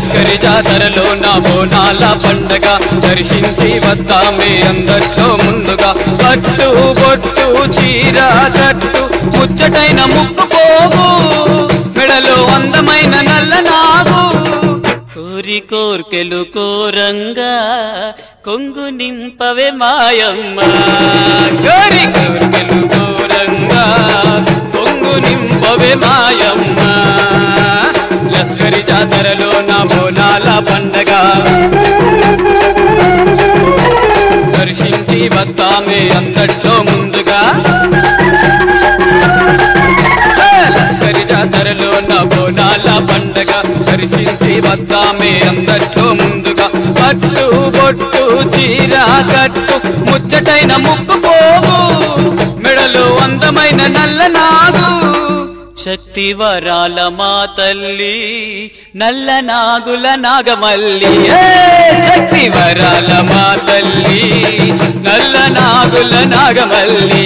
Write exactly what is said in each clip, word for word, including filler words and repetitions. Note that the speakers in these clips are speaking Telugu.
లస్కరి జాతరలో నా బోనాల పండగ దర్శించి వద్దామే అందట్లో ముందుగా పట్టు బొట్టు చీర కట్టు ముచ్చటైన ముక్కు పోగు మెడలో అందమైన నల్ల నాగు కోరి కోర్కెలు కోరంగా కొంగు నింపవే మాయమ్మ కోరి కోర్కెలు కోరంగా కొంగు నింపవే మాయమ్మ లస్కరి జాతరలో నా బోనాల పండగ దర్శించి వద్దామే అందట్లో ముందుగా లస్కరి జాతరలో నా బోనాల పండగ దర్శించి వద్దామే అందట్లో ముందుగా పట్టు బొట్టు చీర కట్టు ముచ్చటైన ముక్కు పోగు మెడలో అందమైన నల్ల నాగు శక్తి వరాల మా తల్లి నల్ల నాగుల నాగమల్లి శక్తి వరాల మా తల్లి నల్ల నాగుల నాగమల్లి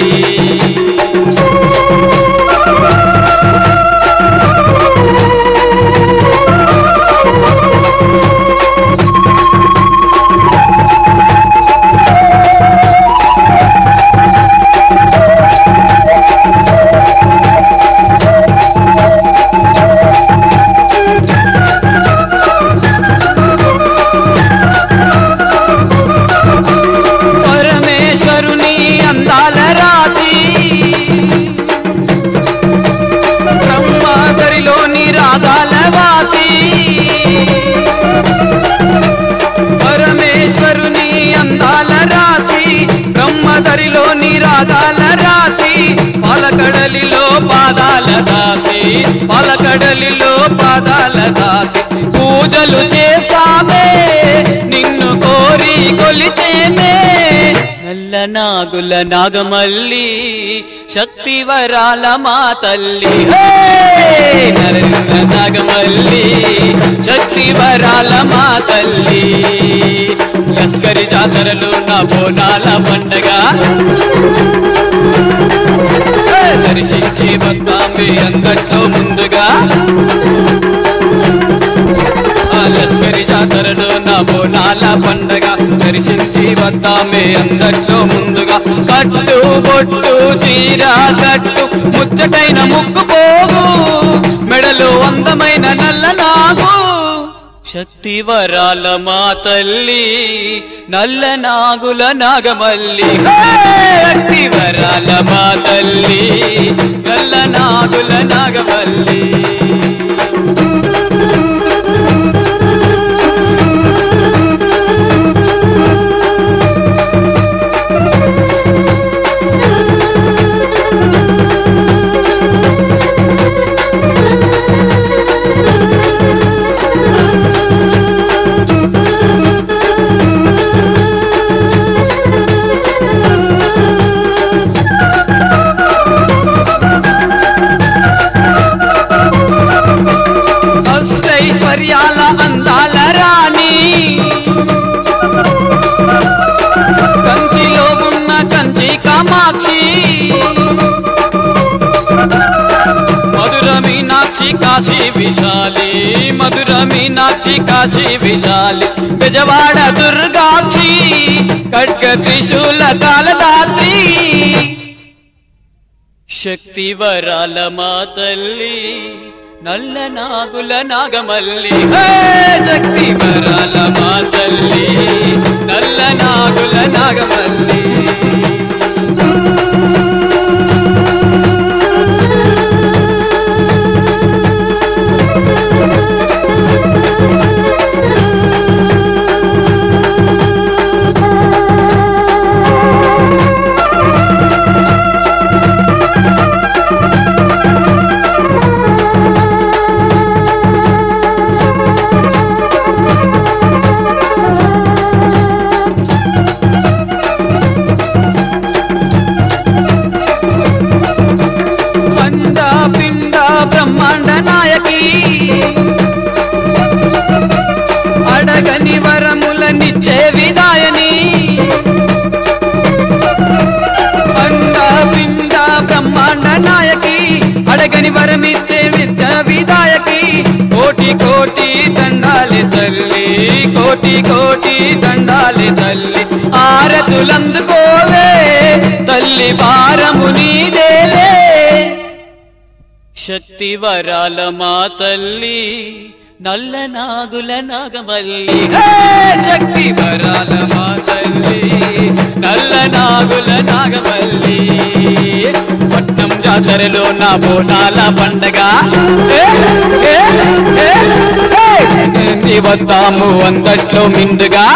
బ్రహ్మదరిలోని రాగాల రాసి పాలకడలిలో పాదాల దాసి పాలకడలిలో పాదాల దాసి పూజలు చేస్తామే నిన్ను కోరి కొలిచేమే నల్ల నాగుల నాగమల్లి శక్తి వరాల మా తల్లి నల్ల నాగమల్లి శక్తి వరాల మా తల్లి లస్కరి జాతరలో నా బోనాల పండగ దర్శించి వద్దామే అందట్లో ముందుగా లస్కరి జాతరలో నా బోనాల పండగ దర్శించి వద్దామే అందట్లో ముందుగా కట్టు బొట్టు చీర కట్టు ముచ్చటైన ముక్కు పోగు మెడలో అందమైన నల్ల నాగు శక్తి వరాల మా తల్లి నల్ల నాగుల నాగమల్లి శక్తి వరాల మా తల్లి నల్ల నాగుల నాగమల్లి ఐశ్వర్యాల అందాల రాణి కంచిలో ఉన్న కంచి కామాక్షి మధుర మీనాక్షి కాశీ విశాలి మధుర మీనాక్షి కాశీ విశాలి బెజవాడ దుర్గాక్షి ఖడ్గ త్రిశూల కాలదాత్రి శక్తి వరాల మా తల్లి నల్ల నాగుల నాగమల్లి శక్తి వరాల మా తల్లి నల్ల నాగుల నాగమల్లి బ్రహ్మాండ నాయకి అడగని వరములనిచ్చే విదాయని అండ పిండ బ్రహ్మాండ నాయకి అడగని వరమిచ్చే విద్య విదాయకి కోటి కోటి దండాలి కోటి కోటి దండాలి తల్లి ఆరతులందుకోవే తల్లి భారము నీదేలే శక్తి వరాల మా తల్లి నల్ల నాగుల నాగమల్లి శక్తి వరాల మా తల్లి నల్ల నాగుల నాగమల్లి పట్నం జాతరలో నా బోనాల పండగ వద్దాము అందట్లో మిందుగా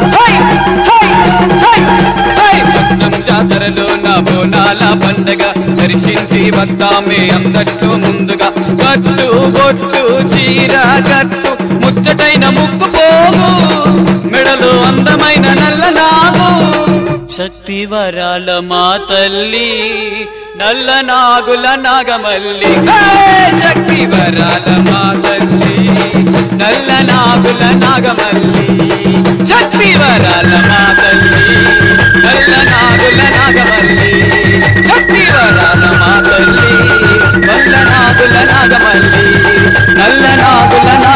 పట్నం జాతరలో నా బోనాల పండగ దర్శించి వద్దామే అందట్లో ముందుగా కట్టు బొట్టు చీర కట్టు ముచ్చటైన ముక్కు పోగు మెడలో అందమైన నల్ల నాగు శక్తి వరాల మా తల్లి నల్ల నాగుల నాగమల్లి శక్తి వరాల మా తల్లి నల్ల నాగుల నాగమల్లి శక్తి వరాల మా తల్లి నల్ల నాగుల నాగమల్లి శక్తి వరాల మా తల్లి నల్ల నాగుల నాగమల్లి నల్ల నాగుల